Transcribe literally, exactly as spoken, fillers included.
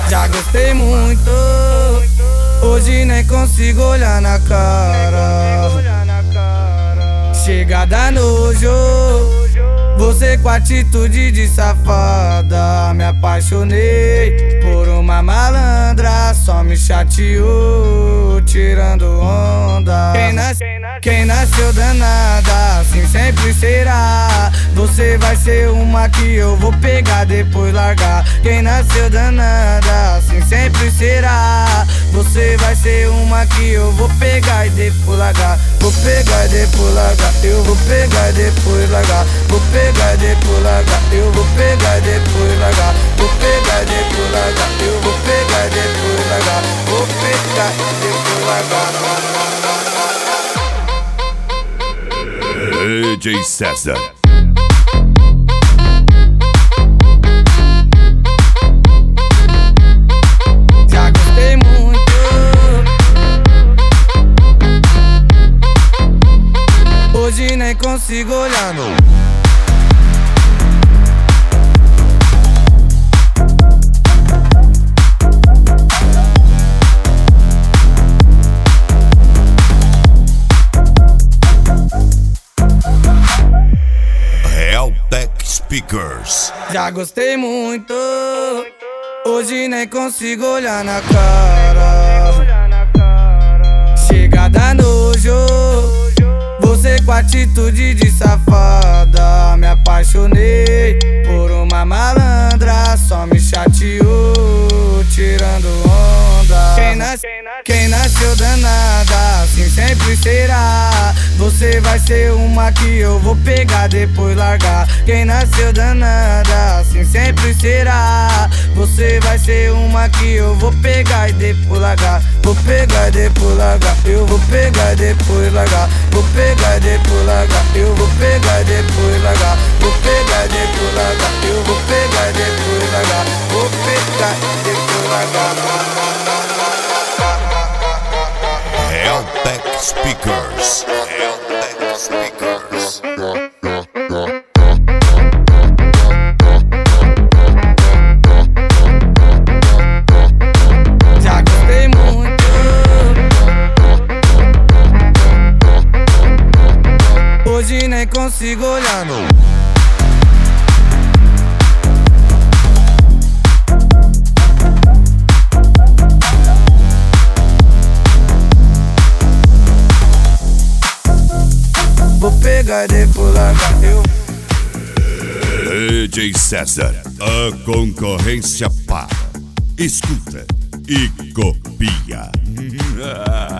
Já gostei muito, hoje nem consigo olhar na cara. Chega da nojo, você com atitude de safada. Me apaixonei por uma malandra, só me chateou, tirando onda. Quem, nas, quem nasceu danada, assim sempre será. Você vai ser uma que eu vou pegar, depois largar. Quem nasceu danada, assim sempre será. Você vai ser uma que eu vou pegar e depois largar. Vou pegar e depois largar. Eu vou pegar e depois largar. Vou pegar e depois largar. Eu vou pegar e depois largar. Vou pegar e depois largar. Eu vou pegar e depois largar. Vou pegar e depois largar. D J César. Já gostei muito, hoje nem consigo olhar no. Speakers. Já gostei muito, hoje nem consigo olhar na cara. Chega da nojo, você com atitude de safada. Me apaixonei por uma malandra, só me chateou, tirando onda. Quem, nas, quem nasceu danada, assim sempre será. Você vai ser uma que eu vou pegar, depois largar. Quem nasceu danada, assim sempre será. Você vai ser uma que eu vou pegar e depois largar. Vou pegar e depois largar. Eu vou pegar e depois largar. Vou pegar e depois largar. Eu vou pegar e depois largar. Vou pegar e depois largar. Eu vou pegar e depois largar. Vou pegar e depois largar. Realtek Speakers. Realtek Speakers. Já gostei muito, hoje nem consigo olhar no. Vou pegar e depois largar. Eu D J César, a concorrência para. Escuta e copia.